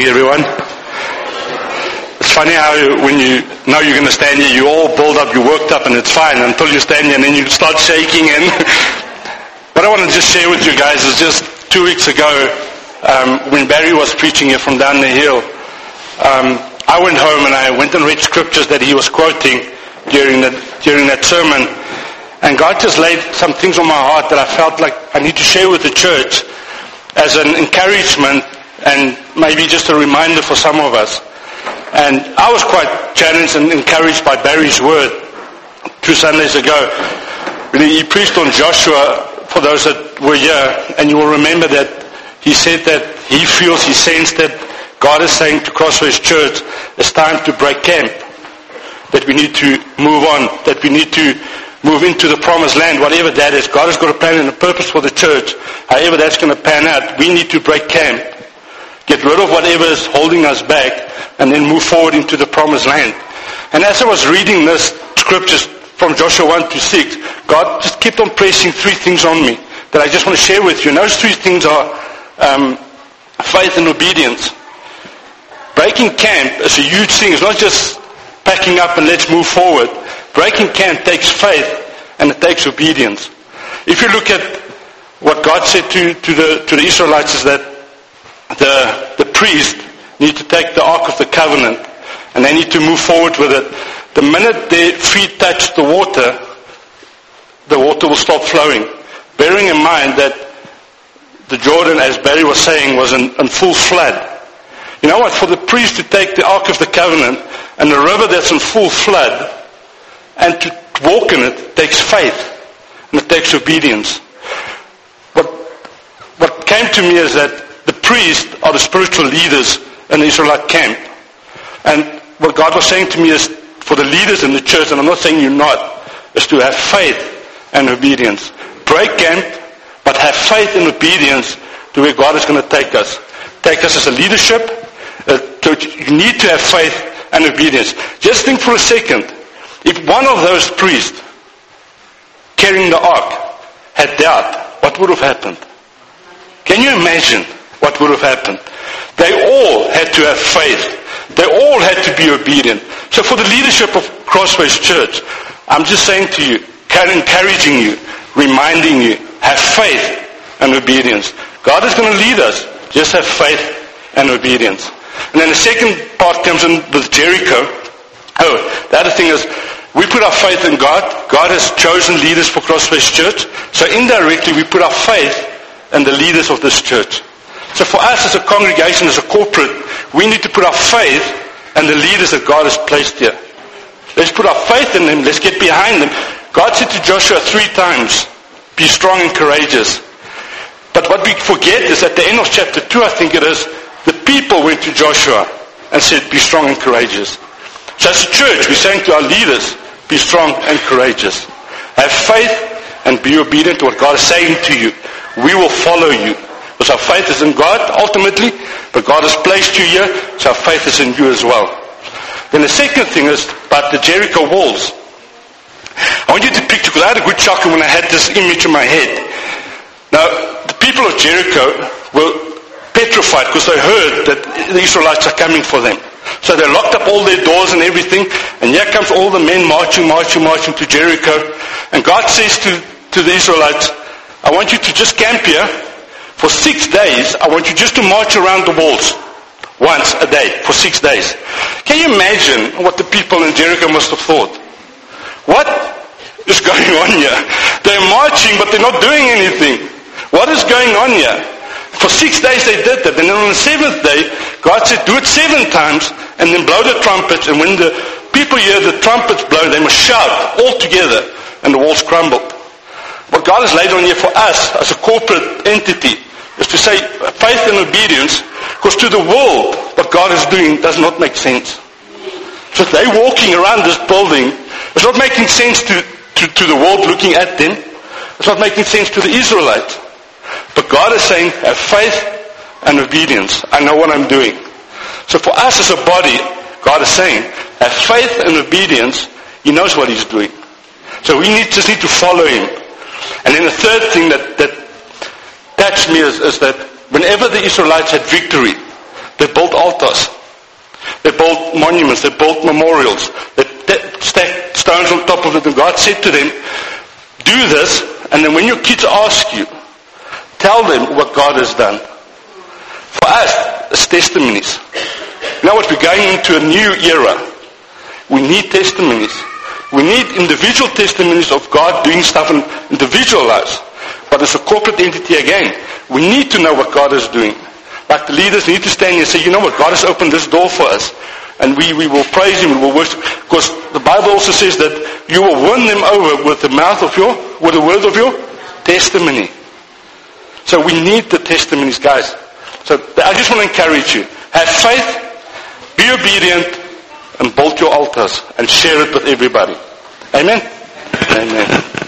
everyone. It's funny how when you know you're going to stand here, you all build up, you worked up, and it's fine until you stand here, and then you start shaking. And what I want to just share with you guys is just 2 weeks ago, when Barry was preaching here from down the hill, I went home and I went and read scriptures that he was quoting during that sermon. And God just laid some things on my heart that I felt like I need to share with the church as an encouragement and maybe just a reminder for some of us. And I was quite challenged and encouraged by Barry's word 2 Sundays ago. He preached on Joshua for those that were here, and you will remember that he said that he sensed that God is saying to Crossways Church, it's time to break camp, that we need to move on, that we need to move into the promised land, whatever that is. God has got a plan and a purpose for the church. However that's going to pan out, we need to break camp, get rid of whatever is holding us back, and then move forward into the promised land. And as I was reading this scriptures from Joshua 1 to 6, God just kept on pressing 3 things on me that I just want to share with you. And those 3 things are faith and obedience. Breaking camp is a huge thing. It's not just packing up and let's move forward. Breaking camp takes faith and it takes obedience. If you look at what God said to the Israelites is that the priest need to take the Ark of the Covenant and they need to move forward with it. The minute their feet touch the water will stop flowing. Bearing in mind that the Jordan, as Barry was saying, was in full flood. You know what? For the priest to take the Ark of the Covenant and the river that's in full flood and to walk in it takes faith and it takes obedience. What came to me is that the priests are the spiritual leaders in the Israelite camp. And what God was saying to me is for the leaders in the church, and I'm not saying you're not, is to have faith and obedience. Break camp, but have faith and obedience to where God is going to take us. Take us as a leadership. You need to have faith and obedience. Just think for a second. If one of those priests carrying the ark had doubt, what would have happened? Can you imagine what would have happened? They all had to have faith. They all had to be obedient. So for the leadership of Crossways Church, I'm just saying to you, encouraging you, reminding you, have faith and obedience. God is going to lead us. Just have faith and obedience. And then the second part comes in with Jericho. The other thing is, we put our faith in God. God has chosen leaders for Crossways Church. So indirectly, we put our faith in the leaders of this church. So for us as a congregation, as a corporate, we need to put our faith in the leaders that God has placed here. Let's put our faith in them. Let's get behind them. God said to Joshua 3 times, be strong and courageous. But what we forget is at the end of chapter 2, I think it is, the people went to Joshua and said, be strong and courageous. So as a church, we're saying to our leaders, be strong and courageous. Have faith and be obedient to what God is saying to you. We will follow you. Because our faith is in God, ultimately, but God has placed you here, so our faith is in you as well. Then the second thing is about the Jericho walls. I want you to picture, because I had a good chuckle when I had this image in my head. Now, the people of Jericho were petrified because they heard that the Israelites are coming for them. So they locked up all their doors and everything, and here comes all the men marching to Jericho. And God says to the Israelites, I want you to just camp here for 6 days. I want you just to march around the walls once a day for 6 days. Can you imagine what the people in Jericho must have thought? What is going on here? They're marching, but they're not doing anything. What is going on here? For 6 days they did that. And then on the 7th day, God said, do it 7 times and then blow the trumpets. And when the people hear the trumpets blow, they must shout all together and the walls crumbled. What God has laid on here for us as a corporate entity is to say faith and obedience, because to the world, what God is doing does not make sense. So they're walking around this building. It's not making sense to the world looking at them. It's not making sense to the Israelites. But God is saying, have faith and obedience. I know what I'm doing. So for us as a body, God is saying, have faith and obedience. He knows what He's doing. So we just need to follow Him. And then the third thing that touched me is that whenever the Israelites had victory, They built altars. They built monuments. They built memorials. They stacked stones on top of it. And God said to them, do this, and then when your kids ask you, tell them what God has done. For us, it's testimonies. You know what? We're going into a new era. We need testimonies. We need individual testimonies of God doing stuff in individual lives. But as a corporate entity again, we need to know what God is doing. Like the leaders need to stand here and say, you know what, God has opened this door for us. And we will praise Him, we will worship. Because the Bible also says that you will win them over with the words of your testimony. So we need the testimonies, guys. So I just want to encourage you. Have faith, be obedient, and build your altars and share it with everybody. Amen? Amen.